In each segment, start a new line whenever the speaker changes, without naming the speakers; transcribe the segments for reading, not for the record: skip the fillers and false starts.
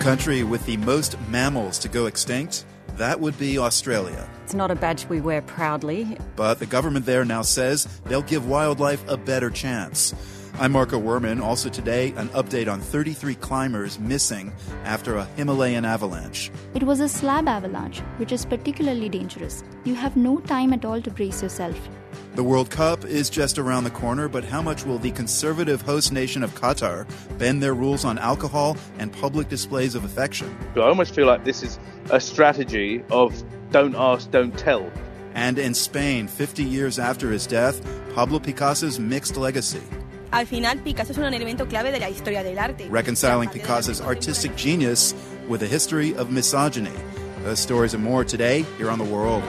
country with the most mammals to go extinct, that would be Australia.
It's not a badge we wear proudly.
But the government there now says they'll give wildlife a better chance. I'm Marco Werman. Also today, an update on 33 climbers missing after a Himalayan avalanche.
It was a slab avalanche, which is particularly dangerous. You have no time at all to brace yourself.
The World Cup is just around the corner, but how much will the conservative host nation of Qatar bend their rules on alcohol and public displays of affection?
I almost feel like this is a strategy of don't ask, don't tell.
And in Spain, 50 years after his death, Pablo Picasso's mixed legacy.
Al final, Picasso es un elemento clave de la historia del arte.
Reconciling Picasso's artistic genius with a history of misogyny. Those stories and more today here on The World.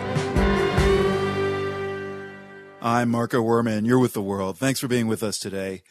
I'm Marco Werman. You're with The World. Thanks for being with us today.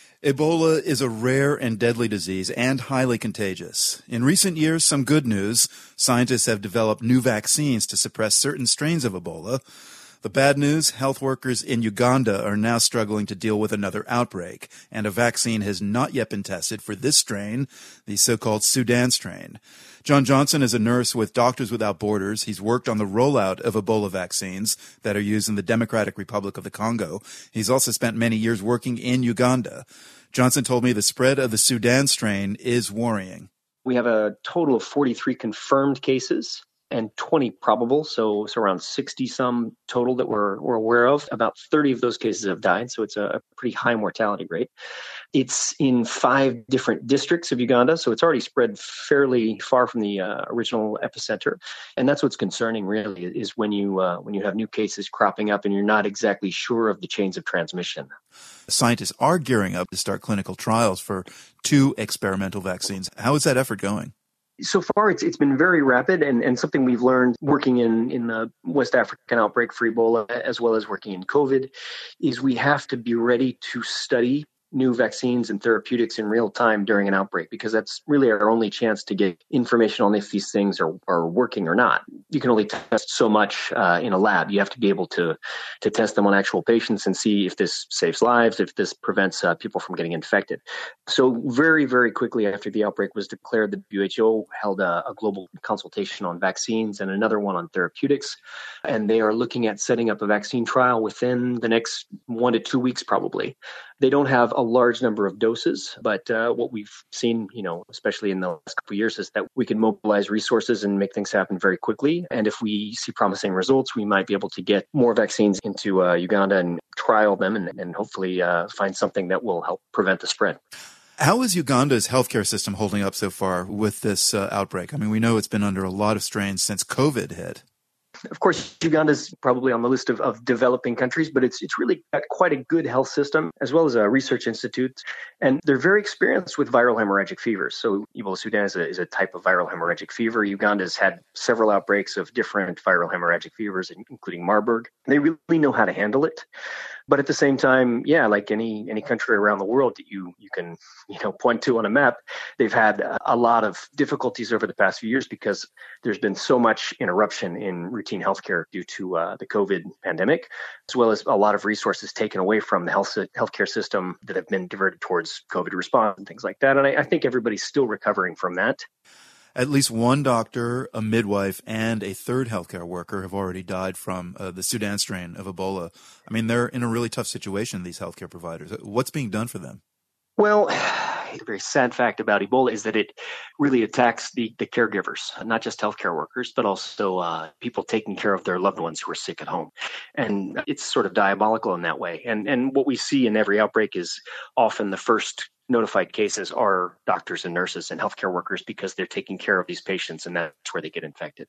Ebola is a rare and deadly disease and highly contagious. In recent years, some good news. Scientists have developed new vaccines to suppress certain strains of Ebola. The bad news, health workers in Uganda are now struggling to deal with another outbreak, and a vaccine has not yet been tested for this strain, the so-called Sudan strain. John Johnson is a nurse with Doctors Without Borders. He's worked on the rollout of Ebola vaccines that are used in the Democratic Republic of the Congo. He's also spent many years working in Uganda. Johnson told me the spread of the Sudan strain is worrying.
We have a total of 43 confirmed cases and 20 probable, so it's around 60-some total that we're aware of. About 30 of those cases have died, so it's a pretty high mortality rate. It's in 5 different districts of Uganda, so it's already spread fairly far from the original epicenter. And that's what's concerning, really, is when you have new cases cropping up and you're not exactly sure of the chains of transmission.
Scientists are gearing up to start clinical trials for 2 experimental vaccines. How is that effort going?
So far, it's been very rapid, and something we've learned working in the West African outbreak for Ebola, as well as working in COVID, is we have to be ready to study new vaccines and therapeutics in real time during an outbreak, because that's really our only chance to get information on if these things are working or not. You can only test so much in a lab. You have to be able to test them on actual patients and see if this saves lives, if this prevents people from getting infected. So very, very quickly after the outbreak was declared, the WHO held a global consultation on vaccines and another one on therapeutics. And they are looking at setting up a vaccine trial within the next 1 to 2 weeks, probably. They don't have a large number of doses, but what we've seen, especially in the last couple of years, is that we can mobilize resources and make things happen very quickly. And if we see promising results, we might be able to get more vaccines into Uganda and trial them and hopefully find something that will help prevent the spread.
How is Uganda's healthcare system holding up so far with this outbreak? I mean, we know it's been under a lot of strain since COVID hit.
Of course, Uganda is probably on the list of developing countries, but it's really got quite a good health system, as well as a research institute. And they're very experienced with viral hemorrhagic fevers. So Ebola Sudan is a type of viral hemorrhagic fever. Uganda's had several outbreaks of different viral hemorrhagic fevers, including Marburg. They really know how to handle it. But at the same time, yeah, like any country around the world that you can point to on a map, they've had a lot of difficulties over the past few years because there's been so much interruption in routine healthcare due to the COVID pandemic, as well as a lot of resources taken away from the healthcare system that have been diverted towards COVID response and things like that. And I think everybody's still recovering from that.
At least one doctor, a midwife, and a third healthcare worker have already died from the Sudan strain of Ebola. I mean, they're in a really tough situation, these healthcare providers. What's being done for them?
Well, the very sad fact about Ebola is that it really attacks the caregivers, not just healthcare workers, but also people taking care of their loved ones who are sick at home. And it's sort of diabolical in that way. And what we see in every outbreak is often the first notified cases are doctors and nurses and healthcare workers because they're taking care of these patients, and that's where they get infected.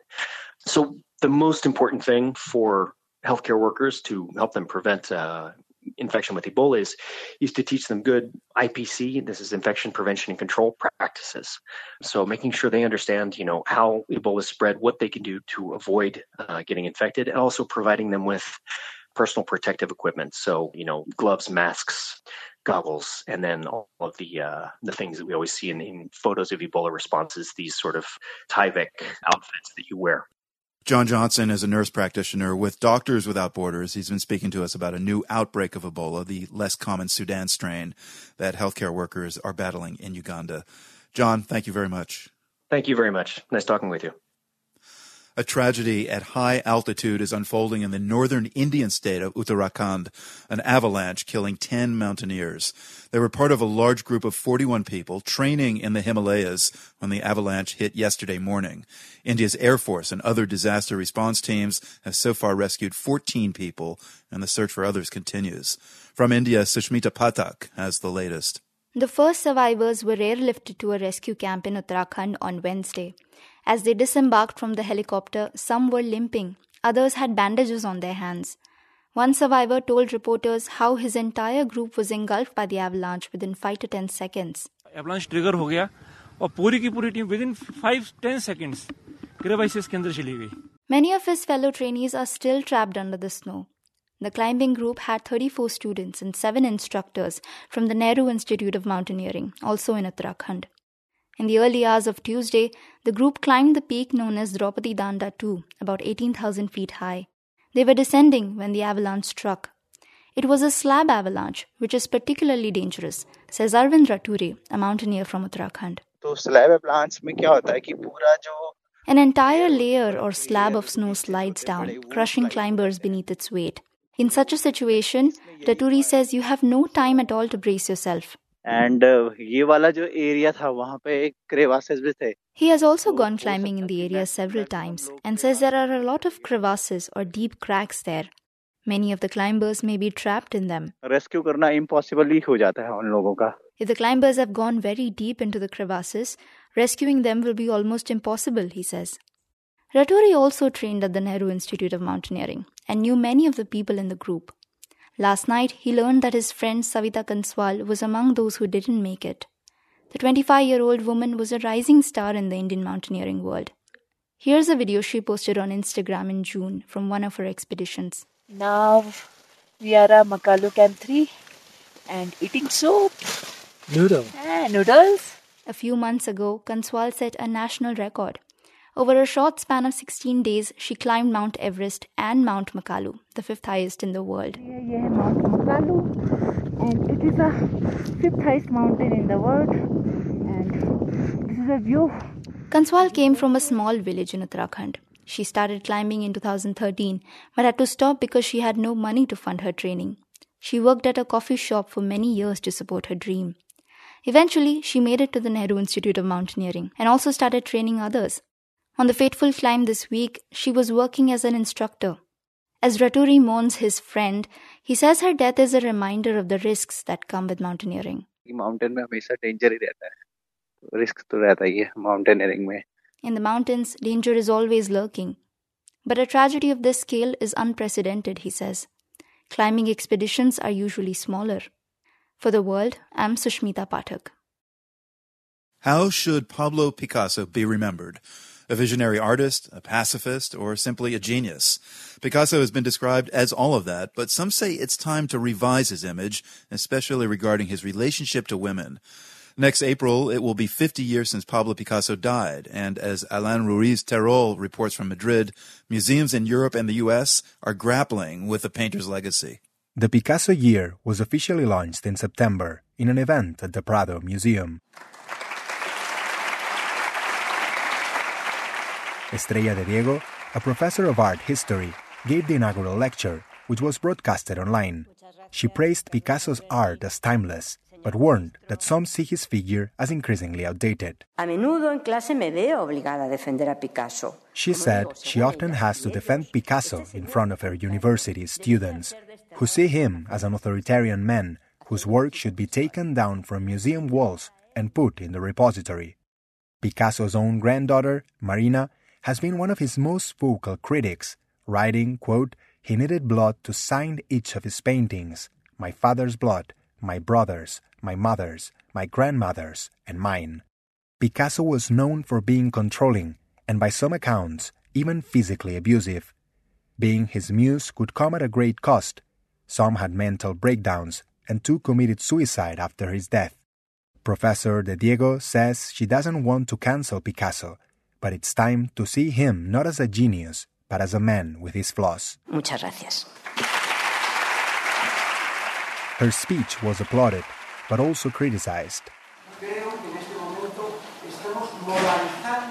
So the most important thing for healthcare workers to help them prevent infection with Ebola is to teach them good IPC, this is infection prevention and control practices. So making sure they understand, how Ebola is spread, what they can do to avoid getting infected, and also providing them with personal protective equipment. So, gloves, masks, goggles, and then all of the things that we always see in photos of Ebola responses, these sort of Tyvek outfits that you wear.
John Johnson is a nurse practitioner with Doctors Without Borders. He's been speaking to us about a new outbreak of Ebola, the less common Sudan strain that healthcare workers are battling in Uganda. John, thank you very much.
Thank you very much. Nice talking with you.
A tragedy at high altitude is unfolding in the northern Indian state of Uttarakhand, an avalanche killing 10 mountaineers. They were part of a large group of 41 people training in the Himalayas when the avalanche hit yesterday morning. India's Air Force and other disaster response teams have so far rescued 14 people, and the search for others continues. From India, Sushmita Pathak has the latest.
The first survivors were airlifted to a rescue camp in Uttarakhand on Wednesday. As they disembarked from the helicopter, some were limping, others had bandages on their hands. One survivor told reporters how his entire group was engulfed by the avalanche within 5 to 10 seconds.
Avalanche trigger हो गया और पूरी की पूरी team within 5-10 seconds crevices के अंदर चली गई.
Many of his fellow trainees are still trapped under the snow. The climbing group had 34 students and 7 instructors from the Nehru Institute of Mountaineering, also in Uttarakhand. In the early hours of Tuesday, the group climbed the peak known as Draupadi Danda 2, about 18,000 feet high. They were descending when the avalanche struck. It was a slab avalanche, which is particularly dangerous, says Arvind Raturi, a mountaineer from Uttarakhand.
तो slab avalanche में क्या होता है कि पूरा जो
An entire layer or slab of snow slides down, crushing climbers beneath its weight. In such a situation, Raturi says you have no time at all to brace yourself.
And ये वाला जो area था वहाँ पे crevasses भी थे.
He has also gone climbing in the area several times and says there are a lot of crevasses or deep cracks there. Many of the climbers may be trapped in them.
Rescue करना impossible ही हो जाता है उन लोगों का.
If the climbers have gone very deep into the crevasses, rescuing them will be almost impossible, he says. Raturi also trained at the Nehru Institute of Mountaineering and knew many of the people in the group. Last night, he learned that his friend Savita Kanswal was among those who didn't make it. The 25-year-old woman was a rising star in the Indian mountaineering world. Here's a video she posted on Instagram in June from one of her expeditions.
Now we are at Makalu Camp 3 and eating soup. Noodles.
A few months ago, Kanswal set a national record. Over a short span of 16 days, she climbed Mount Everest and Mount Makalu, the 5th highest in the world.
Yeah, Mount Makalu, and it is the 5th highest mountain in the world, and this is a view.
Kanswal came from a small village in Uttarakhand. She started climbing in 2013, but had to stop because she had no money to fund her training. She worked at a coffee shop for many years to support her dream. Eventually, she made it to the Nehru Institute of Mountaineering and also started training others. On the fateful climb this week, she was working as an instructor. As Raturi mourns his friend, he says her death is a reminder of the risks that come with mountaineering.
Mountain में हमेशा danger ही रहता है. Risk तो रहता ही है mountaineering में.
In the mountains, danger is always lurking. But a tragedy of this scale is unprecedented, he says. Climbing expeditions are usually smaller. For The World, I'm Sushmita Pathak.
How should Pablo Picasso be remembered? A visionary artist, a pacifist, or simply a genius? Picasso has been described as all of that, but some say it's time to revise his image, especially regarding his relationship to women. Next April, it will be 50 years since Pablo Picasso died, and as Alain Ruiz-Terol reports from Madrid, museums in Europe and the U.S. are grappling with the painter's legacy.
The Picasso Year was officially launched in September in an event at the Prado Museum. Estrella de Diego, a professor of art history, gave the inaugural lecture, which was broadcasted online. She praised Picasso's art as timeless, but warned that some see his figure as increasingly outdated. She said she often has to defend Picasso in front of her university students, who see him as an authoritarian man whose work should be taken down from museum walls and put in the repository. Picasso's own granddaughter, Marina, has been one of his most vocal critics, writing, quote, "He needed blood to sign each of his paintings, my father's blood, my brother's, my mother's, my grandmother's, and mine." Picasso was known for being controlling, and by some accounts, even physically abusive. Being his muse could come at a great cost. Some had mental breakdowns, and 2 committed suicide after his death. Professor De Diego says she doesn't want to cancel Picasso, but it's time to see him not as a genius, but as a man with his flaws.
Muchas gracias.
Her speech was applauded, but also criticized.
Creo que en este momento estamos moralizando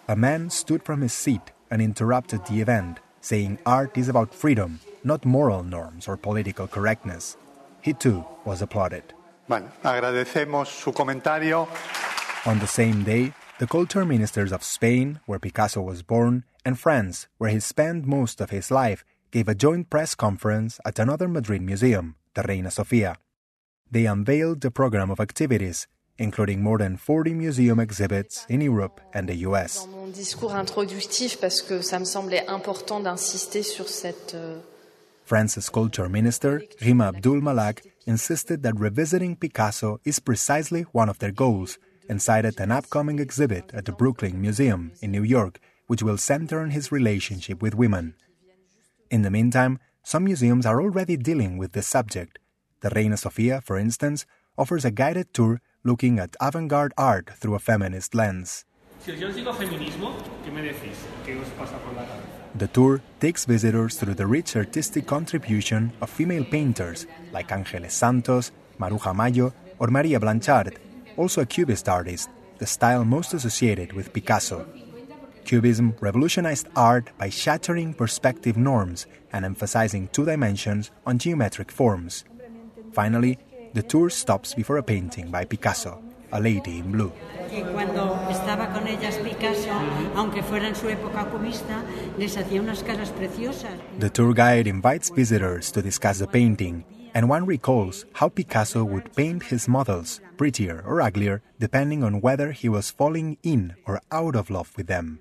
A man stood from his seat and interrupted the event, saying art is about freedom, not moral norms or political correctness. He too was applauded.
Bueno, agradecemos su comentario.
On the same day, the culture ministers of Spain, where Picasso was born, and France, where he spent most of his life, gave a joint press conference at another Madrid museum, the Reina Sofía. They unveiled the program of activities, including more than 40 museum exhibits in Europe and the US.
Dans mon discours introductif, parce que ça me semblait important d'insister sur cette...
France's culture minister, Rima Abdul Malak, insisted that revisiting Picasso is precisely one of their goals, and cited an upcoming exhibit at the Brooklyn Museum in New York, which will center on his relationship with women. In the meantime, some museums are already dealing with this subject. The Reina Sofía, for instance, offers a guided tour looking at avant-garde art through a feminist lens. The tour takes visitors through the rich artistic contribution of female painters like Ángeles Santos, Maruja Mayo, or Maria Blanchard, also a Cubist artist, the style most associated with Picasso. Cubism revolutionized art by shattering perspective norms and emphasizing two dimensions on geometric forms. Finally, the tour stops before a painting by Picasso, A Lady in Blue. The tour guide invites visitors to discuss the painting, and one recalls how Picasso would paint his models, prettier or uglier, depending on whether he was falling in or out of love with them.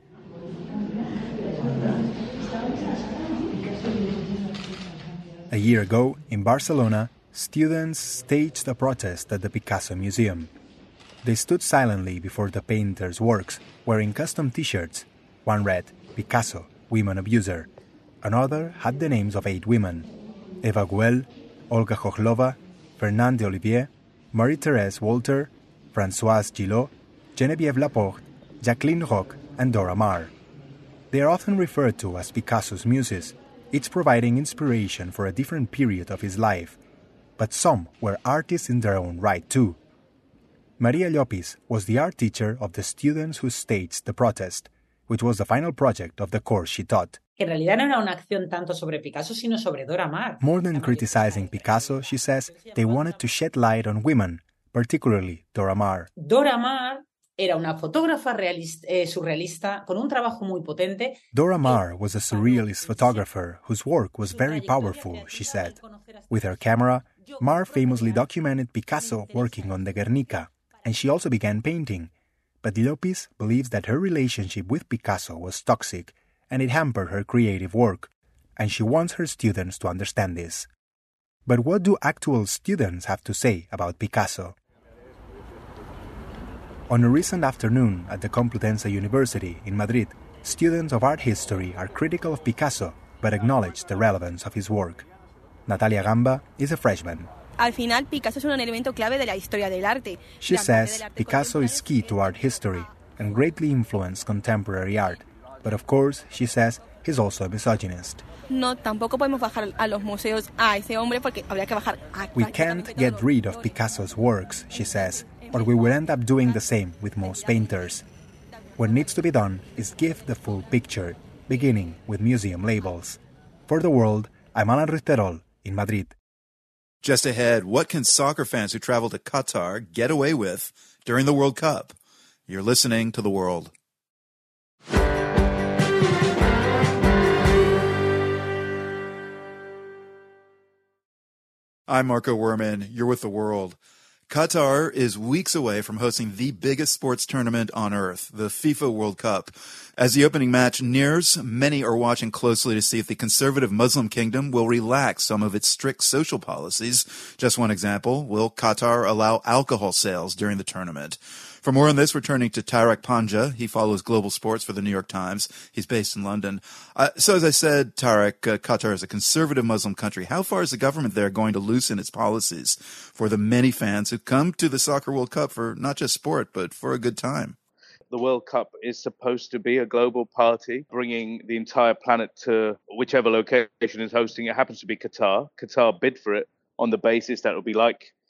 A year ago, in Barcelona, students staged a protest at the Picasso Museum. They stood silently before the painter's works, wearing custom t-shirts. One read, Picasso, Women Abuser. Another had the names of 8 women: Eva Guel, Olga Khokhlova, Fernande Olivier, Marie-Thérèse Walter, Françoise Gillot, Geneviève Laporte, Jacqueline Roch, and Dora Maar. They are often referred to as Picasso's muses, each providing inspiration for a different period of his life. But some were artists in their own right too. Maria Llopis was the art teacher of the students who staged the protest, which was the final project of the course she taught.
En realidad no era una acción tanto sobre Picasso, sino sobre Dora Maar.
More than criticizing Picasso, she says, they wanted to shed light on women, particularly Dora Maar.
Dora Maar era una fotógrafa surrealista con un trabajo muy potente.
Dora Maar was a surrealist photographer whose work was very powerful, she said. With her camera, Maar famously documented Picasso working on the Guernica, and she also began painting. But Llopis believes that her relationship with Picasso was toxic, and it hampered her creative work, and she wants her students to understand this. But what do actual students have to say about Picasso? On a recent afternoon at the Complutense University in Madrid, students of art history are critical of Picasso, but acknowledge the relevance of his work. Natalia Gamba is a freshman.
Al final, Picasso es un elemento clave de la historia del arte.
She says Picasso is key to art history and greatly influenced contemporary art. But of course, she says, he's also a misogynist.
No, tampoco podemos bajar a los museos a ese hombre porque habría que bajar a...
We can't get rid of Picasso's works, she says, or we will end up doing the same with most painters. What needs to be done is give the full picture, beginning with museum labels. For The World, I'm Alan Ruiz Terol in Madrid.
Just ahead, what can soccer fans who travel to Qatar get away with during the World Cup? You're listening to The World. I'm Marco Werman. You're with The World. Qatar is weeks away from hosting the biggest sports tournament on earth, the FIFA World Cup. As the opening match nears, many are watching closely to see if the conservative Muslim kingdom will relax some of its strict social policies. Just one example, will Qatar allow alcohol sales during the tournament? For more on this, we're turning to Tarek Panja. He follows global sports for the New York Times. He's based in London. So as I said, Tarek, Qatar is a conservative Muslim country. How far is the government there going to loosen its policies for the many fans who come to the Soccer World Cup for not just sport, but for a good time?
The World Cup is supposed to be a global party, bringing the entire planet to whichever location is hosting. It happens to be Qatar. Qatar bid for it on the basis that it will be like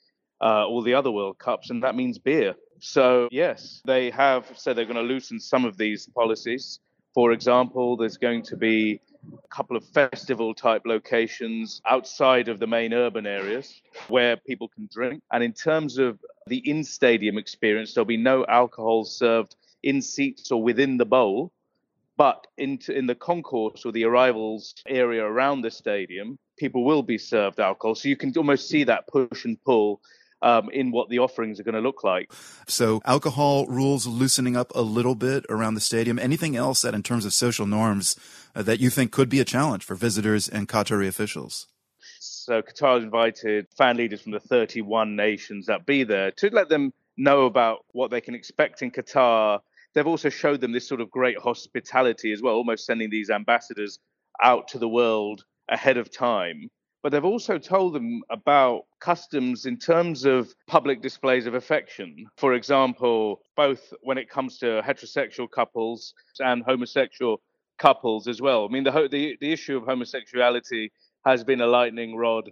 all the other World Cups, and that means beer. So, yes, they have said they're going to loosen some of these policies. For example, there's going to be a couple of festival-type locations outside of the main urban areas where people can drink. And in terms of the in-stadium experience, there'll be no alcohol served in seats or within the bowl. But in the concourse or the arrivals area around the stadium, people will be served alcohol. So you can almost see that push and pull in what the offerings are going to look like.
So alcohol rules loosening up a little bit around the stadium. Anything else that in terms of social norms that you think could be a challenge for visitors and Qatari officials?
So Qatar has invited fan leaders from the 31 nations that be there to let them know about what they can expect in Qatar. They've also showed them this sort of great hospitality as well, almost sending these ambassadors out to the world ahead of time. But they've also told them about customs in terms of public displays of affection. For example, both when it comes to heterosexual couples and homosexual couples as well. I mean, the issue of homosexuality has been a lightning rod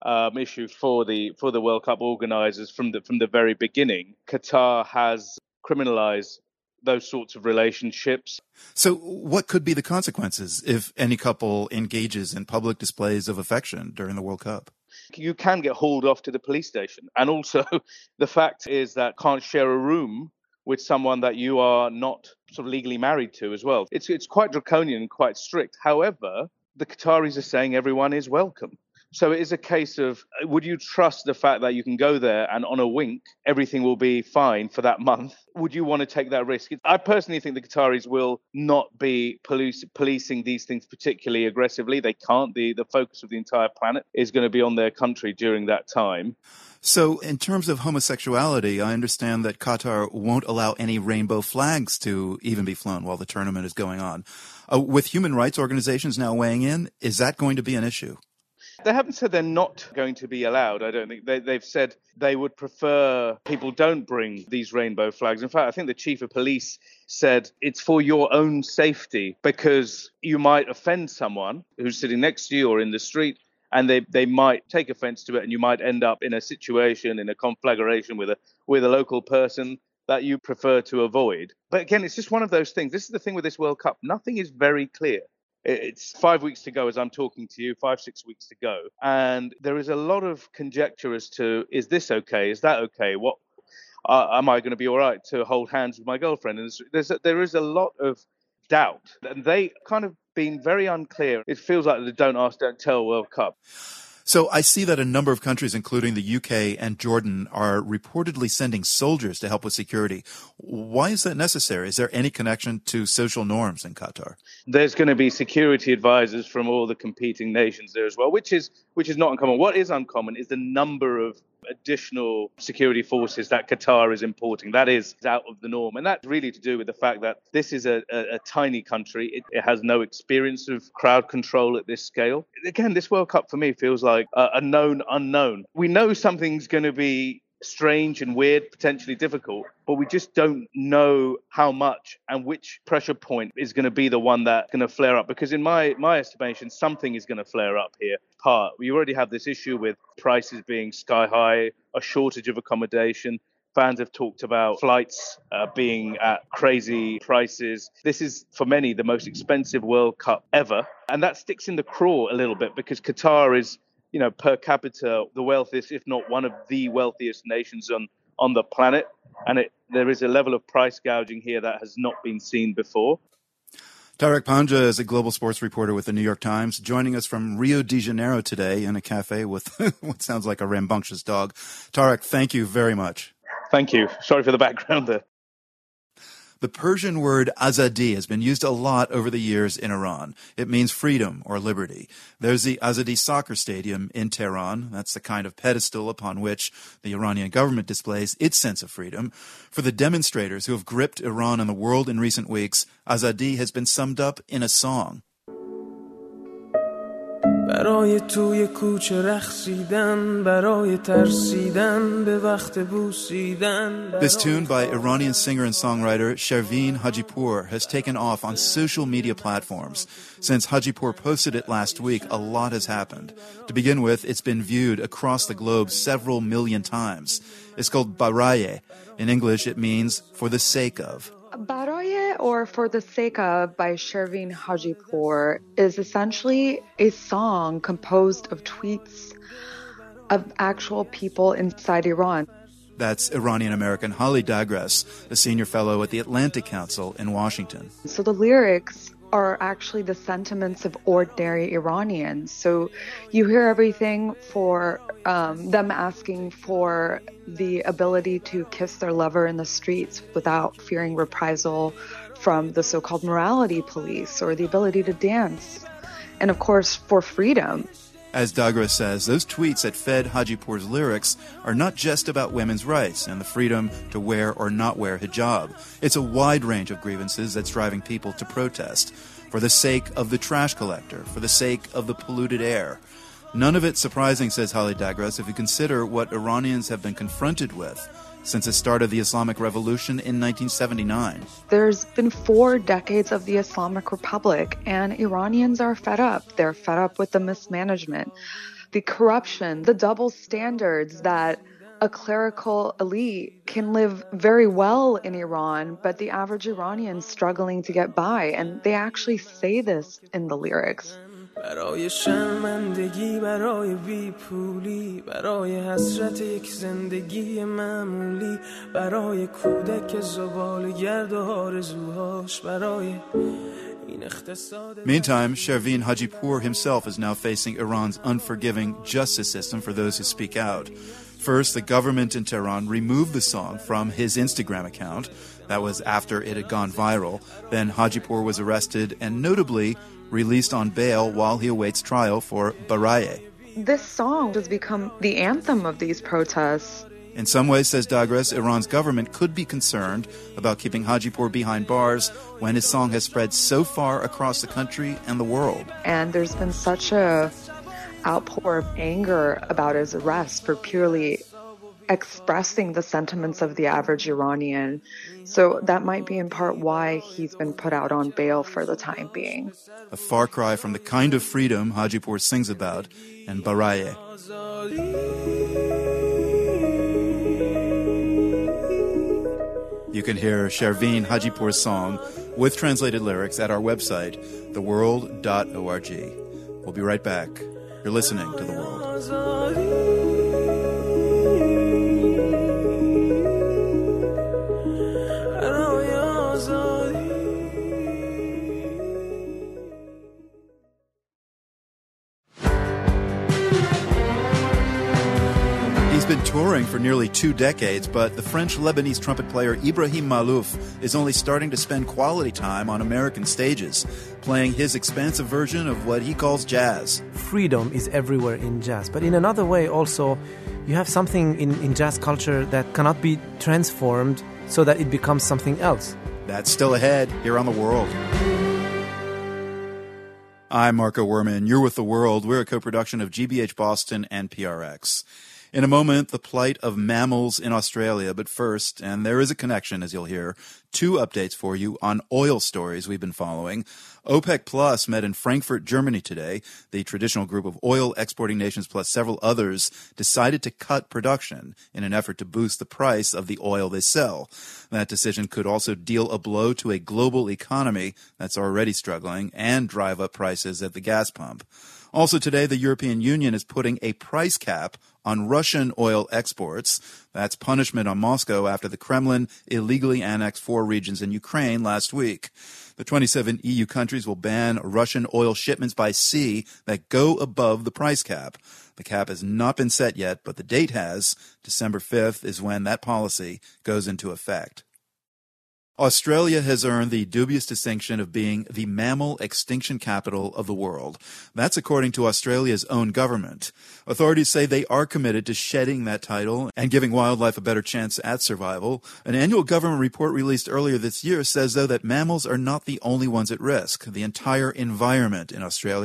issue for the World Cup organisers from the very beginning. Qatar has criminalised those sorts of relationships.
So what could be the consequences if any couple engages in public displays of affection during the World Cup?
You can get hauled off to the police station. And also the fact is that can't share a room with someone that you are not sort of legally married to as well. It's quite draconian and quite strict. However, the Qataris are saying everyone is welcome. So it is a case of, would you trust the fact that you can go there and on a wink, everything will be fine for that month? Would you want to take that risk? I personally think the Qataris will not be policing these things particularly aggressively. They can't. The focus of the entire planet is going to be on their country during that time.
So in terms of homosexuality, I understand that Qatar won't allow any rainbow flags to even be flown while the tournament is going on. With human rights organizations now weighing in, is that going to be an issue?
They haven't said they're not going to be allowed, I don't think. They've said they would prefer people don't bring these rainbow flags. In fact, I think the chief of police said it's for your own safety because you might offend someone who's sitting next to you or in the street, and they might take offense to it, and you might end up in a situation, in a conflagration with a local person that you prefer to avoid. But again, it's just one of those things. This is the thing with this World Cup. Nothing is very clear. It's 5 weeks to go as I'm talking to you, 5-6 weeks to go. And there is a lot of conjecture as to, is this okay? Is that okay? What am I going to be all right to hold hands with my girlfriend? And there is a lot of doubt. And they kind of been very unclear. It feels like the don't ask, don't tell World Cup.
So I see that a number of countries, including the UK and Jordan, are reportedly sending soldiers to help with security. Why is that necessary? Is there any connection to social norms in Qatar?
There's going to be security advisors from all the competing nations there as well, which is not uncommon. What is uncommon is the number of additional security forces that Qatar is importing. That is out of the norm. And that's really to do with the fact that this is a tiny country. It has no experience of crowd control at this scale. Again, this World Cup for me feels like a known unknown. We know something's going to be strange and weird, potentially difficult, but we just don't know how much and which pressure point is going to be the one that's going to flare up. Because in my estimation, something is going to flare up here. We already have this issue with prices being sky high, a shortage of accommodation. Fans have talked about flights being at crazy prices. This is, for many, the most expensive World Cup ever. And that sticks in the craw a little bit because Qatar is, per capita, the wealthiest, if not one of the wealthiest nations on the planet. And there is a level of price gouging here that has not been seen before.
Tarek Panja is a global sports reporter with the New York Times, joining us from Rio de Janeiro today in a cafe with what sounds like a rambunctious dog. Tarek, thank you very much.
Thank you. Sorry for the background there.
The Persian word azadi has been used a lot over the years in Iran. It means freedom or liberty. There's the Azadi Soccer Stadium in Tehran. That's the kind of pedestal upon which the Iranian government displays its sense of freedom. For the demonstrators who have gripped Iran and the world in recent weeks, Azadi has been summed up in a song.
برای توی کوچه رقصیدن برای ترسیدن به وقت بوسیدن.
This tune by Iranian singer and songwriter Shervin Hajipour has taken off on social media platforms. Since Hajipour posted it last week, a lot has happened. To begin with, it's been viewed across the globe several million times. It's called Baraye. In English, it means for the sake of.
Baraye, or For the Sake of, by Shervin Hajipour, is essentially a song composed of tweets of actual people inside Iran.
That's Iranian-American Holly Dagres, a senior fellow at the Atlantic Council in Washington.
So the lyrics are actually the sentiments of ordinary Iranians. So you hear everything for them asking for the ability to kiss their lover in the streets without fearing reprisal from the so-called morality police, or the ability to dance, and of course for freedom.
As Dagres says, those tweets that fed Hajipour's lyrics are not just about women's rights and the freedom to wear or not wear hijab. It's a wide range of grievances that's driving people to protest. For the sake of the trash collector, for the sake of the polluted air. None of it surprising, says Holly Dagres, if you consider what Iranians have been confronted with since the start of the Islamic Revolution in 1979.
There's been 4 decades of the Islamic Republic, and Iranians are fed up. They're fed up with the mismanagement, the corruption, the double standards that a clerical elite can live very well in Iran, but the average Iranian is struggling to get by. And they actually say this in the lyrics.
برای شرمندگی برای بیپولی برای حسرت یک زندگی معمولی برای کودک زبالگرد و آرزوهاش برای
Meantime, Shervin Hajipour himself is now facing Iran's unforgiving justice system for those who speak out. First, the government in Tehran removed the song from his Instagram account. That was after it had gone viral. Then Hajipour was arrested and notably released on bail while he awaits trial for Baraye.
This song has become the anthem of these protests.
In some ways, says Dagres, Iran's government could be concerned about keeping Hajipour behind bars when his song has spread so far across the country and the world.
And there's been such a outpour of anger about his arrest for purely expressing the sentiments of the average Iranian. So that might be in part why he's been put out on bail for the time being.
A far cry from the kind of freedom Hajipour sings about in Baraye. You can hear Shervin Hajipour's song with translated lyrics at our website, theworld.org. We'll be right back. You're listening to The World. He's been touring for nearly 2 decades, but the French-Lebanese trumpet player Ibrahim Malouf is only starting to spend quality time on American stages, playing his expansive version of what he calls jazz.
Freedom is everywhere in jazz, but in another way also, you have something in jazz culture that cannot be transformed so that it becomes something else.
That's still ahead here on The World. I'm Marco Werman. You're with The World. We're a co-production of GBH Boston and PRX. In a moment, the plight of mammals in Australia. But first, and there is a connection, as you'll hear, 2 updates for you on oil stories we've been following. OPEC Plus met in Frankfurt, Germany today. The traditional group of oil exporting nations plus several others decided to cut production in an effort to boost the price of the oil they sell. That decision could also deal a blow to a global economy that's already struggling and drive up prices at the gas pump. Also today, the European Union is putting a price cap on Russian oil exports. That's punishment on Moscow after the Kremlin illegally annexed 4 regions in Ukraine last week. The 27 EU countries will ban Russian oil shipments by sea that go above the price cap. The cap has not been set yet, but the date has. December 5th is when that policy goes into effect. Australia has earned the dubious distinction of being the mammal extinction capital of the world. That's according to Australia's own government. Authorities say they are committed to shedding that title and giving wildlife a better chance at survival. An annual government report released earlier this year says, though, that mammals are not the only ones at risk. The entire environment in Australia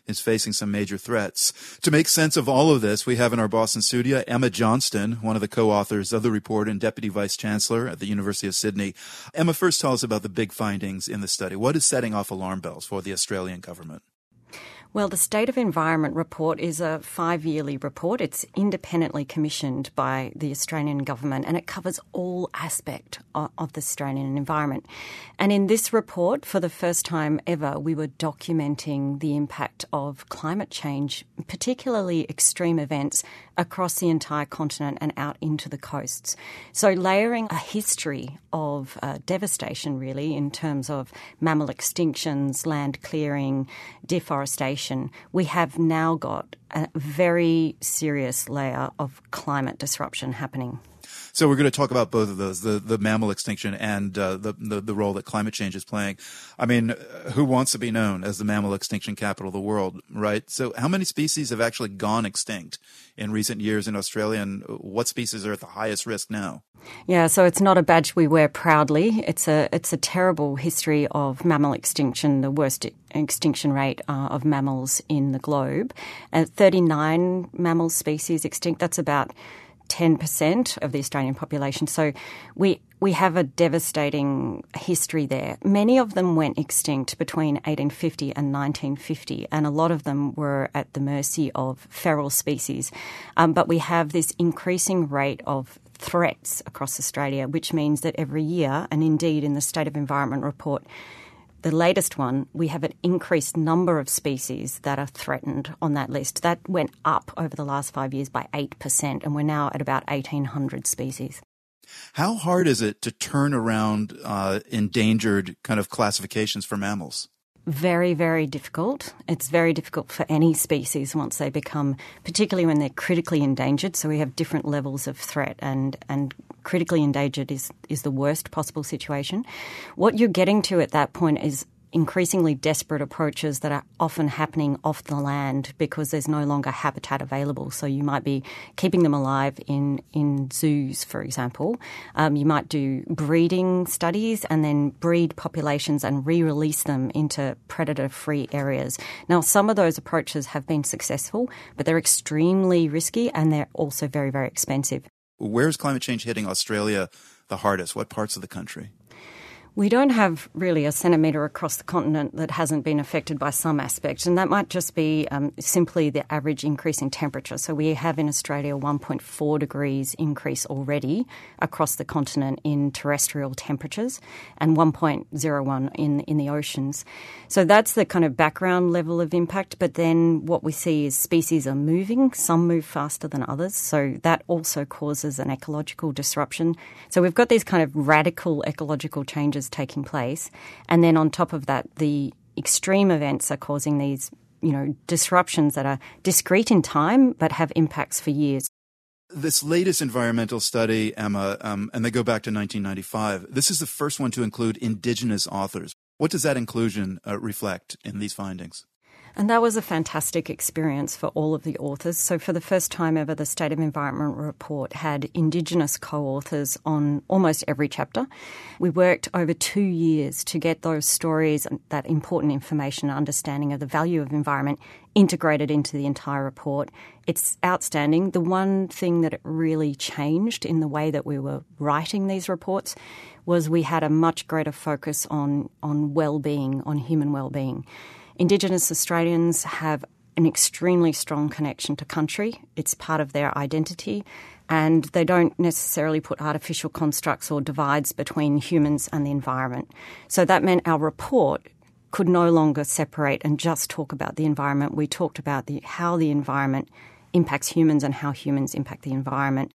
is facing some major threats. To make sense of all of this, we have in our Boston studio Emma Johnston, one of the co-authors of the report and Deputy Vice Chancellor at the University of Sydney. Emma, first tell us about the big findings in the study. What is setting off alarm bells for the Australian government?
Well, the State of Environment report is a 5-yearly report. It's independently commissioned by the Australian government and it covers all aspects of the Australian environment. And in this report, for the first time ever, we were documenting the impact of climate change, particularly extreme events across the entire continent and out into the coasts. So layering a history of devastation, really, in terms of mammal extinctions, land clearing, deforestation, we have now got a very serious layer of climate disruption happening.
So we're going to talk about both of those, the mammal extinction and the role that climate change is playing. I mean, who wants to be known as the mammal extinction capital of the world, right? So how many species have actually gone extinct in recent years in Australia, and what species are at the highest risk now?
Yeah, so it's not a badge we wear proudly. It's a terrible history of mammal extinction, the worst extinction rate of mammals in the globe. 39 mammal species extinct, that's about 10% of the Australian population. So we have a devastating history there. Many of them went extinct between 1850 and 1950, and a lot of them were at the mercy of feral species. But we have this increasing rate of threats across Australia, which means that every year, and indeed in the State of Environment report, the latest one, we have an increased number of species that are threatened on that list. That went up over the last 5 years by 8%, and we're now at about 1,800 species.
How hard is it to turn around endangered kind of classifications for mammals?
Very, very difficult. It's very difficult for any species once they become, particularly when they're critically endangered. So we have different levels of threat, and critically endangered is the worst possible situation. What you're getting to at that point is increasingly desperate approaches that are often happening off the land because there's no longer habitat available. So you might be keeping them alive in zoos, for example. You might do breeding studies and then breed populations and re-release them into predator-free areas. Now, some of those approaches have been successful, but they're extremely risky and they're also very, very expensive.
Where's climate change hitting Australia the hardest? What parts of the country?
We don't have really a centimetre across the continent that hasn't been affected by some aspect, and that might just be simply the average increase in temperature. So we have in Australia 1.4 degrees increase already across the continent in terrestrial temperatures and 1.01 in the oceans. So that's the kind of background level of impact, but then what we see is species are moving. Some move faster than others, so that also causes an ecological disruption. So we've got these kind of radical ecological changes taking place, and then on top of that, the extreme events are causing these, disruptions that are discrete in time but have impacts for years.
This latest environmental study, Emma, and they go back to 1995, this is the first one to include Indigenous authors. What does that inclusion reflect in these findings?
And that was a fantastic experience for all of the authors. So for the first time ever, the State of Environment report had Indigenous co-authors on almost every chapter. We worked over 2 years to get those stories, that important information and understanding of the value of environment integrated into the entire report. It's outstanding. The one thing that it really changed in the way that we were writing these reports was we had a much greater focus on well-being, on human well-being. Indigenous Australians have an extremely strong connection to country. It's part of their identity, and they don't necessarily put artificial constructs or divides between humans and the environment. So that meant our report could no longer separate and just talk about the environment. We talked about how the environment impacts humans and how humans impact the environment.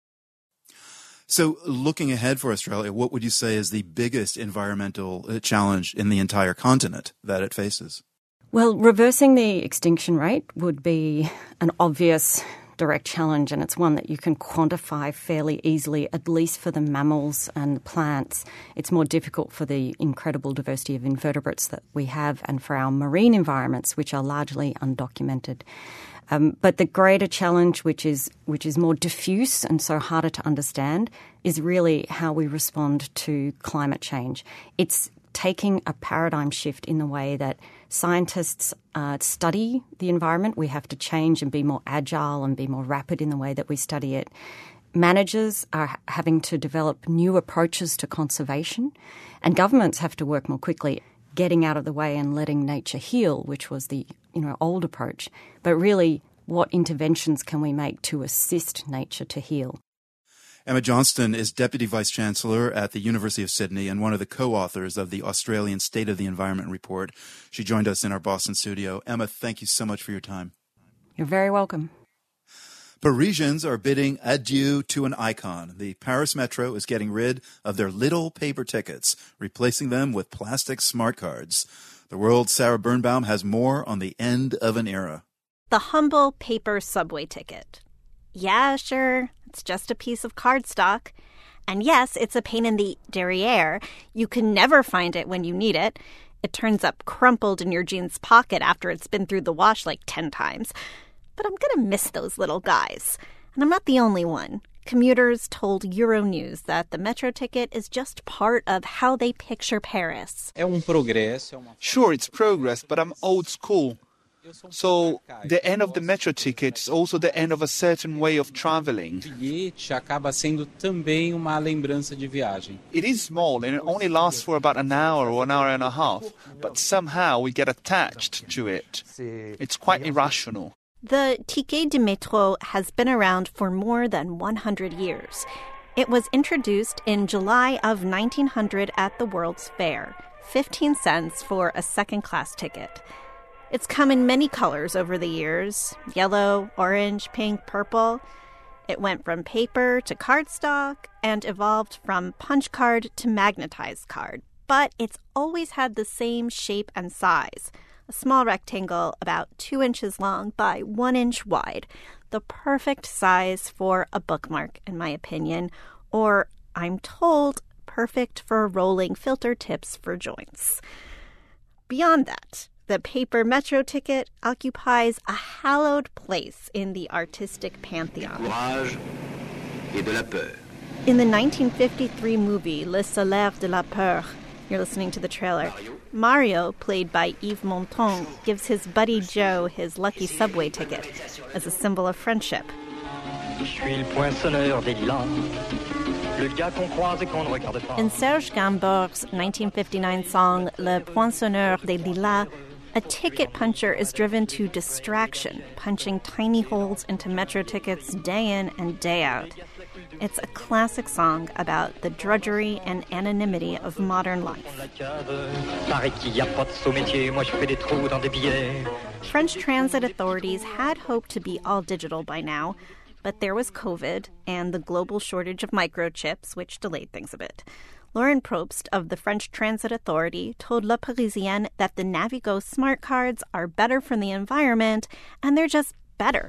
So looking ahead for Australia, what would you say is the biggest environmental challenge in the entire continent that it faces?
Well, reversing the extinction rate would be an obvious direct challenge, and it's one that you can quantify fairly easily, at least for the mammals and the plants. It's more difficult for the incredible diversity of invertebrates that we have and for our marine environments, which are largely undocumented. But the greater challenge, which is more diffuse and so harder to understand, is really how we respond to climate change. It's taking a paradigm shift in the way that scientists study the environment. We have to change and be more agile and be more rapid in the way that we study it. Managers are having to develop new approaches to conservation, and governments have to work more quickly, getting out of the way and letting nature heal, which was the old approach. But really, what interventions can we make to assist nature to heal?
Emma Johnston is Deputy Vice-Chancellor at the University of Sydney and one of the co-authors of the Australian State of the Environment report. She joined us in our Boston studio. Emma, thank you so much for your time.
You're very welcome.
Parisians are bidding adieu to an icon. The Paris Metro is getting rid of their little paper tickets, replacing them with plastic smart cards. The World's Sarah Birnbaum has more on the end of an era.
The humble paper subway ticket. Yeah, sure, it's just a piece of cardstock. And yes, it's a pain in the derriere. You can never find it when you need it. It turns up crumpled in your jeans pocket after it's been through the wash like 10 times. But I'm going to miss those little guys. And I'm not the only one. Commuters told Euronews that the metro ticket is just part of how they picture Paris.
Sure, it's progress, but I'm old school. So the end of the metro ticket is also the end of a certain way of traveling. It is small and it only lasts for about an hour or an hour and a half, but somehow we get attached to it. It's quite irrational.
The ticket de métro has been around for more than 100 years. It was introduced in July of 1900 at the World's Fair, 15 cents for a second-class ticket. It's come in many colors over the years, yellow, orange, pink, purple. It went from paper to cardstock and evolved from punch card to magnetized card. But it's always had the same shape and size. A small rectangle about 2 inches long by 1 inch wide. The perfect size for a bookmark, in my opinion. Or, I'm told, perfect for rolling filter tips for joints. Beyond that, the paper metro ticket occupies a hallowed place in the artistic pantheon. In the 1953 movie Le Solaire de la Peur, you're listening to the trailer, Mario, played by Yves Montand, gives his buddy Joe his lucky subway ticket as a symbol of friendship. In Serge Gainsbourg's 1959 song Le Poinçonneur des Lilas, a ticket puncher is driven to distraction, punching tiny holes into metro tickets day in and day out. It's a classic song about the drudgery and anonymity of modern life. French transit authorities had hoped to be all digital by now, but there was COVID and the global shortage of microchips, which delayed things a bit. Lauren Probst of the French Transit Authority told Le Parisien that the Navigo smart cards are better for the environment and they're just better.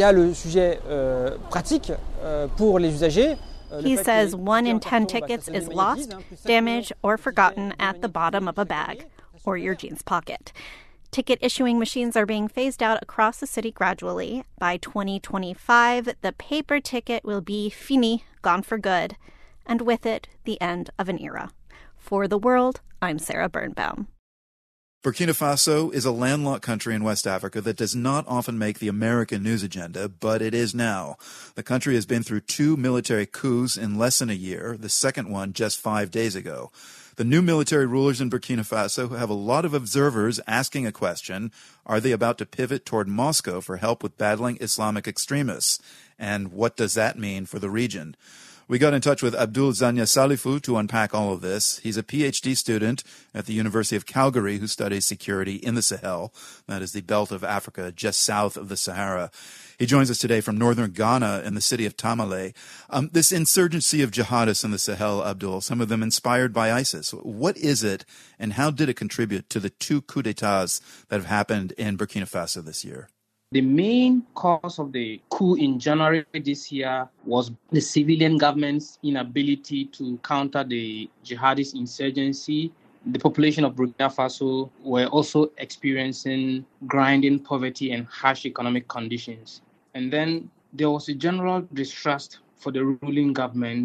He says 1 in 10 tickets is lost, damaged, or forgotten at the bottom of a bag or your jeans pocket. Ticket issuing machines are being phased out across the city gradually. By 2025, the paper ticket will be fini, gone for good, and with it, the end of an era. For The World, I'm Sarah Birnbaum.
Burkina Faso is a landlocked country in West Africa that does not often make the American news agenda, but it is now. The country has been through 2 military coups in less than a year, the second one just 5 days ago. The new military rulers in Burkina Faso have a lot of observers asking a question: are they about to pivot toward Moscow for help with battling Islamic extremists? And what does that mean for the region? We got in touch with Abdul Zanya Salifou to unpack all of this. He's a PhD student at the University of Calgary who studies security in the Sahel. That is the belt of Africa just south of the Sahara. He joins us today from northern Ghana in the city of Tamale. This insurgency of jihadists in the Sahel, Abdul, some of them inspired by ISIS. What is it, and how did it contribute to the 2 coups d'etats that have happened in Burkina Faso this year?
The main cause of the coup in January this year was the civilian government's inability to counter the jihadist insurgency. The population of Burkina Faso were also experiencing grinding poverty and harsh economic conditions. And then there was a general distrust for the ruling government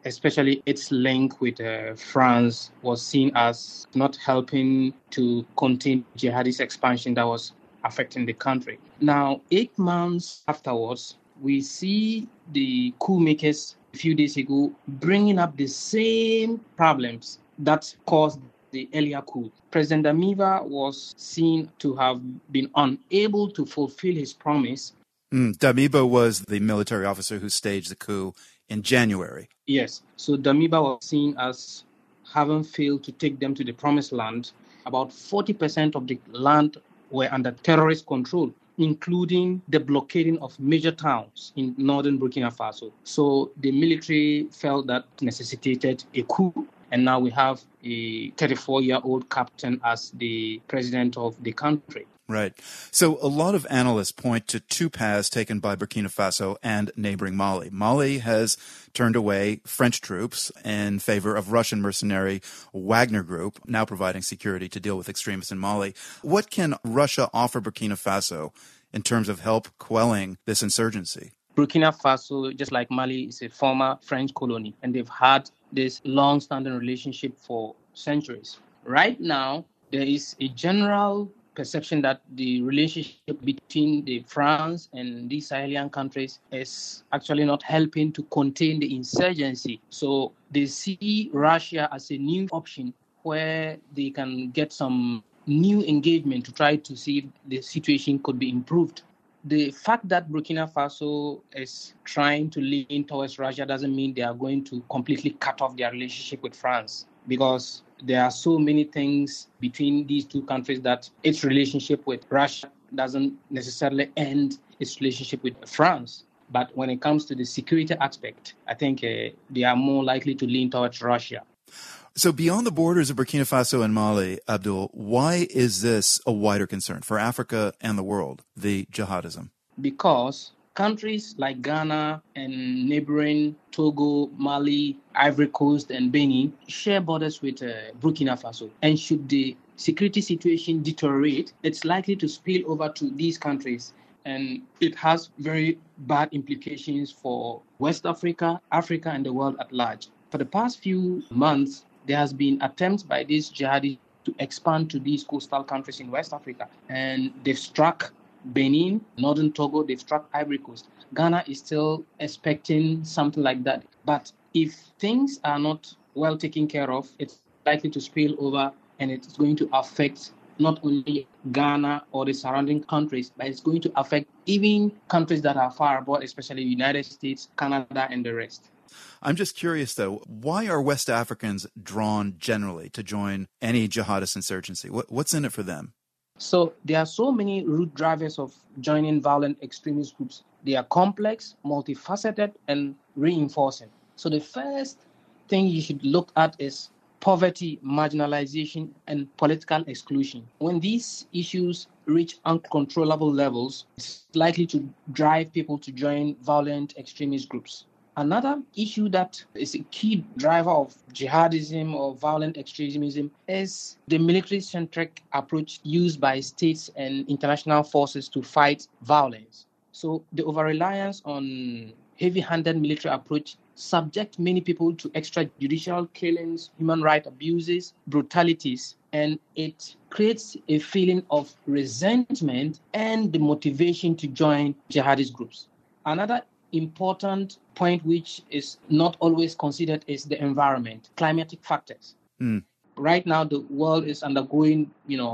especially its link with France, was seen as not helping to contain jihadist expansion that was affecting the country. Now, 8 months afterwards, we see the coup makers a few days ago bringing up the same problems that caused the earlier coup. President Damiba was seen to have been unable to fulfill his promise.
Damiba was the military officer who staged the coup in January.
Yes. So Damiba was seen as having failed to take them to the promised land. About 40% of the land were under terrorist control, including the blockading of major towns in northern Burkina Faso. So the military felt that necessitated a coup. And now we have a 34-year-old captain as the president of the country.
Right. So a lot of analysts point to two paths taken by Burkina Faso and neighboring Mali. Mali has turned away French troops in favor of Russian mercenary Wagner Group, now providing security to deal with extremists in Mali. What can Russia offer Burkina Faso in terms of help quelling this insurgency?
Burkina Faso, just like Mali, is a former French colony, and they've had this long-standing relationship for centuries. Right now, there is a general perception that the relationship between the France and these Sahelian countries is actually not helping to contain the insurgency. So they see Russia as a new option where they can get some new engagement to try to see if the situation could be improved. The fact that Burkina Faso is trying to lean towards Russia doesn't mean they are going to completely cut off their relationship with France, because there are so many things between these two countries that its relationship with Russia doesn't necessarily end its relationship with France. But when it comes to the security aspect, I think they are more likely to lean towards Russia.
So beyond the borders of Burkina Faso and Mali, Abdul, why is this a wider concern for Africa and the world, the jihadism?
Because countries like Ghana and neighboring Togo, Mali, Ivory Coast, and Benin share borders with Burkina Faso. And should the security situation deteriorate, it's likely to spill over to these countries. And it has very bad implications for West Africa, Africa, and the world at large. For the past few months, there has been attempts by these jihadis to expand to these coastal countries in West Africa. And they've struck Benin, northern Togo, they've struck Ivory Coast. Ghana is still expecting something like that. But if things are not well taken care of, it's likely to spill over, and it's going to affect not only Ghana or the surrounding countries, but it's going to affect even countries that are far abroad, especially the United States, Canada, and the rest.
I'm just curious, though, why are West Africans drawn generally to join any jihadist insurgency? What's in it for them?
So there are so many root drivers of joining violent extremist groups. They are complex, multifaceted, and reinforcing. So the first thing you should look at is poverty, marginalization, and political exclusion. When these issues reach uncontrollable levels, it's likely to drive people to join violent extremist groups. Another issue that is a key driver of jihadism or violent extremism is the military-centric approach used by states and international forces to fight violence. So the over-reliance on heavy-handed military approach subject many people to extrajudicial killings, human rights abuses, brutalities, and it creates a feeling of resentment and the motivation to join jihadist groups. Another important point which is not always considered is the environment, climatic factors. Right now, the world is undergoing,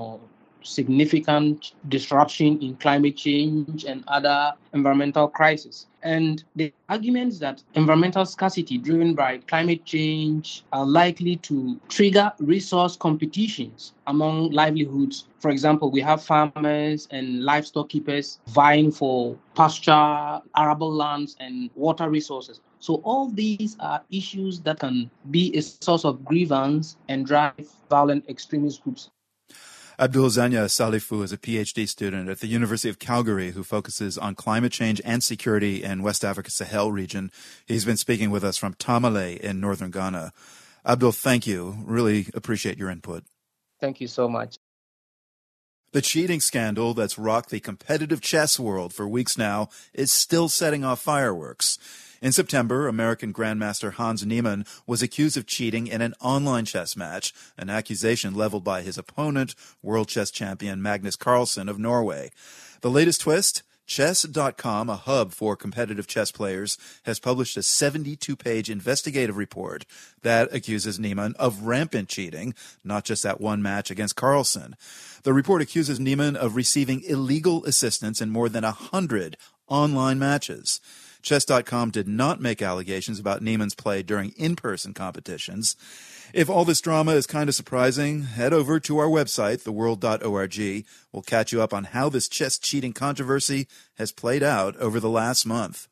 significant disruption in climate change and other environmental crises. And the arguments that environmental scarcity driven by climate change are likely to trigger resource competitions among livelihoods. For example, we have farmers and livestock keepers vying for pasture, arable lands, and water resources. So all these are issues that can be a source of grievance and drive violent extremist groups.
Abdul Zanya Salifu is a PhD student at the University of Calgary who focuses on climate change and security in West Africa's Sahel region. He's been speaking with us from Tamale in northern Ghana. Abdul, thank you. Really appreciate your input.
Thank you so much.
The cheating scandal that's rocked the competitive chess world for weeks now is still setting off fireworks. In September, American Grandmaster Hans Niemann was accused of cheating in an online chess match, an accusation leveled by his opponent, world chess champion Magnus Carlsen of Norway. The latest twist? Chess.com, a hub for competitive chess players, has published a 72-page investigative report that accuses Niemann of rampant cheating, not just that one match against Carlsen. The report accuses Niemann of receiving illegal assistance in more than 100 online matches. Chess.com did not make allegations about Niemann's play during in-person competitions. If all this drama is kind of surprising, head over to our website, theworld.org. We'll catch you up on how this chess cheating controversy has played out over the last month.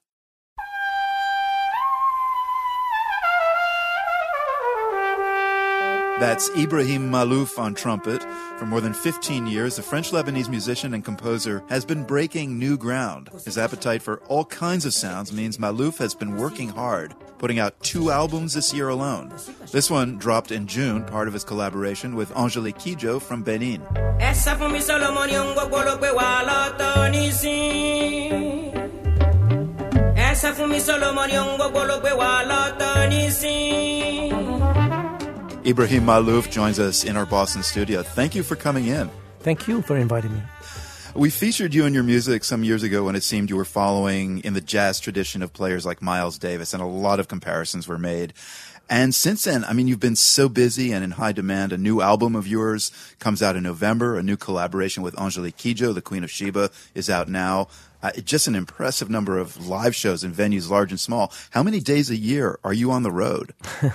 That's Ibrahim Maalouf on trumpet. For more than 15 years, the French-Lebanese musician and composer has been breaking new ground. His appetite for all kinds of sounds means Maalouf has been working hard, putting out 2 albums this year alone. This one dropped in June, part of his collaboration with Angelique Kidjo from Benin. Ibrahim Maalouf joins us in our Boston studio. Thank you for coming in.
Thank you for inviting me.
We featured you in your music some years ago when it seemed you were following in the jazz tradition of players like Miles Davis, and a lot of comparisons were made. And since then, I mean, you've been so busy and in high demand. A new album of yours comes out in November. A new collaboration with Angelique Kidjo, the Queen of Sheba, is out now. Just an impressive number of live shows in venues large and small. How many days a year are you on the road?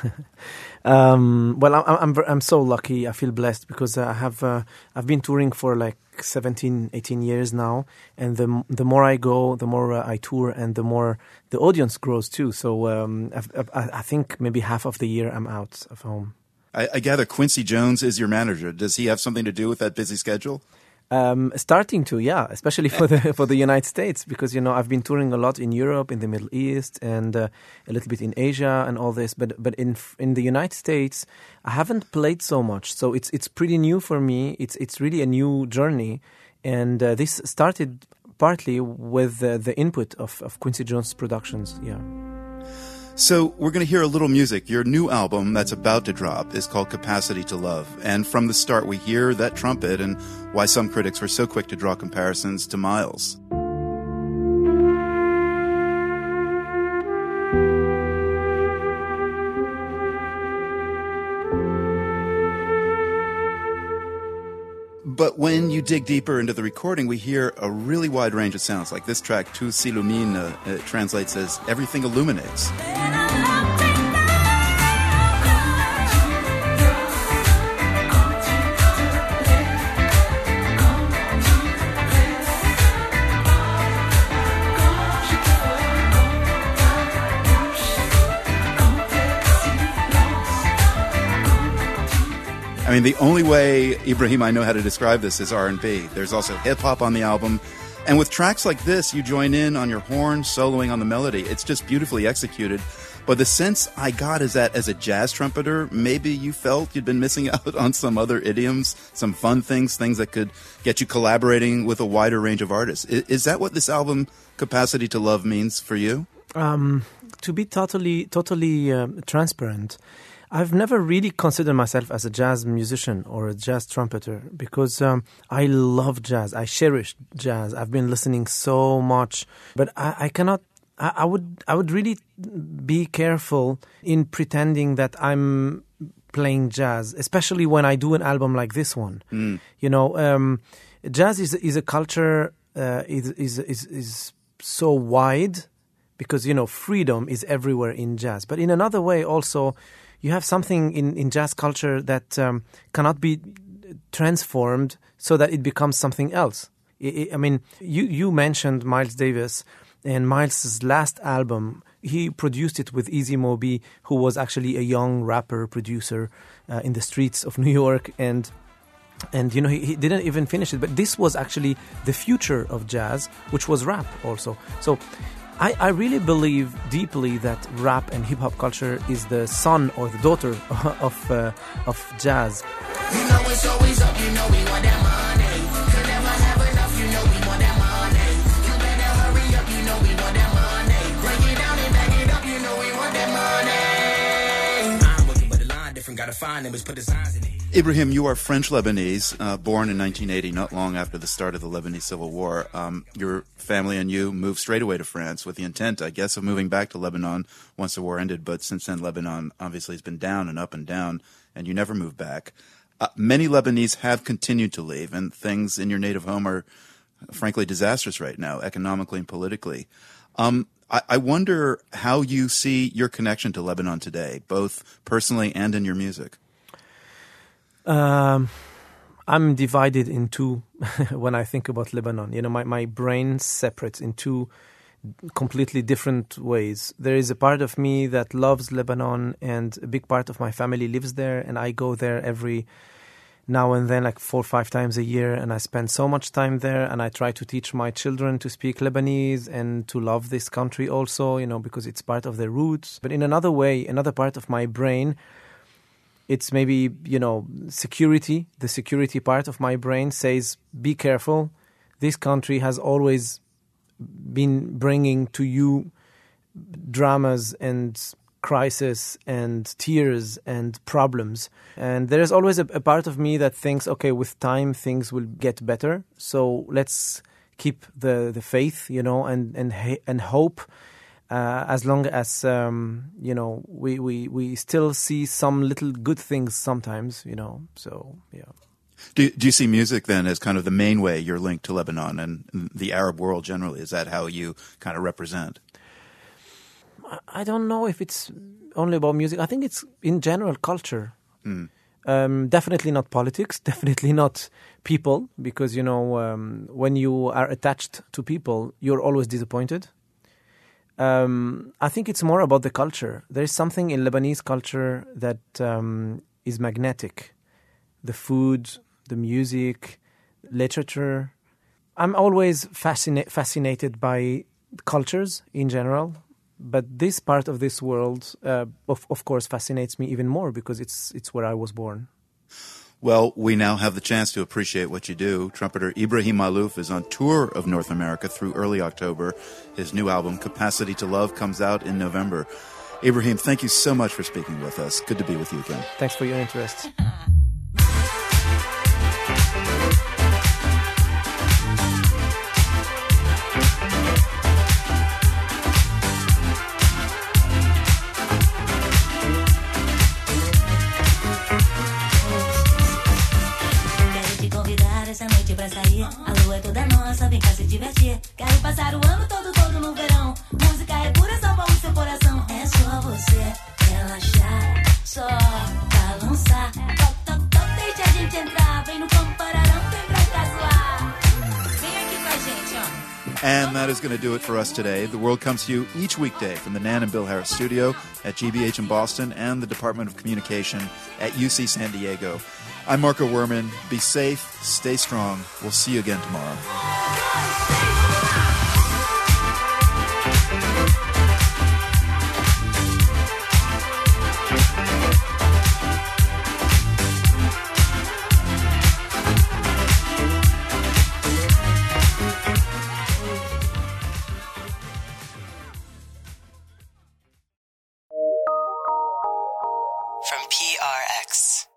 Well, I'm so lucky. I feel blessed because I've been touring for like 17, 18 years now, and the more I go, the more I tour, and the more the audience grows too. So I think maybe half of the year I'm out of home.
I gather Quincy Jones is your manager. Does he have something to do with that busy schedule?
Starting to, yeah, especially for the United States, because I've been touring a lot in Europe, in the Middle East, and a little bit in Asia and all this. But in the United States, I haven't played so much, so it's pretty new for me. It's really a new journey, and this started partly with the input of Quincy Jones Productions. Yeah.
So we're going to hear a little music. Your new album that's about to drop is called Capacity to Love. And from the start, we hear that trumpet and why some critics were so quick to draw comparisons to Miles. But when you dig deeper into the recording, we hear a really wide range of sounds. Like this track, Tout s'illumine, it translates as everything illuminates. I mean, the only way, Ibrahim, I know how to describe this is R&B. There's also hip-hop on the album. And with tracks like this, you join in on your horn, soloing on the melody. It's just beautifully executed. But the sense I got is that as a jazz trumpeter, maybe you felt you'd been missing out on some other idioms, some fun things that could get you collaborating with a wider range of artists. Is that what this album, Capacity to Love, means for you?
To be totally transparent, I've never really considered myself as a jazz musician or a jazz trumpeter because I love jazz. I cherish jazz. I've been listening so much, but I cannot. I would really be careful in pretending that I'm playing jazz, especially when I do an album like this one. Jazz is a culture is so wide because freedom is everywhere in jazz, but in another way also. You have something in jazz culture that cannot be transformed so that it becomes something else. I mean, you mentioned Miles Davis, and Miles' last album, he produced it with Easy Moby, who was actually a young rapper producer in the streets of New York, and he didn't even finish it. But this was actually the future of jazz, which was rap also. So I really believe deeply that rap and hip-hop culture is the son or the daughter of jazz.
It's always up, we want that money. Could never have enough, we want that money. You better hurry up, we want that money. Break it down and back it Try to find them, put the signs in it.
Ibrahim, you are French-Lebanese, born in 1980, not long after the start of the Lebanese Civil War. Your family and you moved straight away to France with the intent, I guess, of moving back to Lebanon once the war ended. But since then, Lebanon obviously has been down, and you never moved back. Many Lebanese have continued to leave, and things in your native home are, frankly, disastrous right now, economically and politically. I wonder how you see your connection to Lebanon today, both personally and in your music.
I'm divided in two when I think about Lebanon. You know, my brain separates in two completely different ways. There is a part of me that loves Lebanon, and a big part of my family lives there, and I go there every now and then, like 4 or 5 times a year, and I spend so much time there, and I try to teach my children to speak Lebanese and to love this country also, you know, because it's part of their roots. But in another way, another part of my brain, it's maybe, you know, security. The security part of my brain says, be careful. This country has always been bringing to you dramas and crisis and tears and problems. And there is always a part of me that thinks, okay, with time things will get better. So let's keep the faith, you know, and hope. As long as, you know, we still see some little good things sometimes, you know, so, yeah.
Do you see music then as kind of the main way you're linked to Lebanon and the Arab world generally? Is that how you kind of represent?
I don't know if it's only about music. I think it's in general culture. Definitely not politics, definitely not people, because, you know, when you are attached to people, you're always disappointed. I think it's more about the culture. There is something in Lebanese culture that is magnetic. The food, the music, literature. I'm always fascinated by cultures in general, but this part of this world, of course, fascinates me even more because it's where I was born.
Well, we now have the chance to appreciate what you do. Trumpeter Ibrahim Maalouf is on tour of North America through early October. His new album, Capacity to Love, comes out in November. Ibrahim, thank you so much for speaking with us. Good to be with you again.
Thanks for your interest.
Pra sair, a lua é toda nossa, vem cá se divertir. Quero passar o ano todo no verão. Música é pura, salva o seu coração. É só você relaxar, só balançar. Toc, deixa a gente entrar. Vem no compararão, vem pra cá zoar. Vem aqui com a gente, ó.
And that is going to do it for us today. The World comes to you each weekday from the Nan and Bill Harris studio at GBH in Boston and the Department of Communication at UC San Diego. I'm Marco Werman. Be safe, stay strong. We'll see you again tomorrow.
From PRX.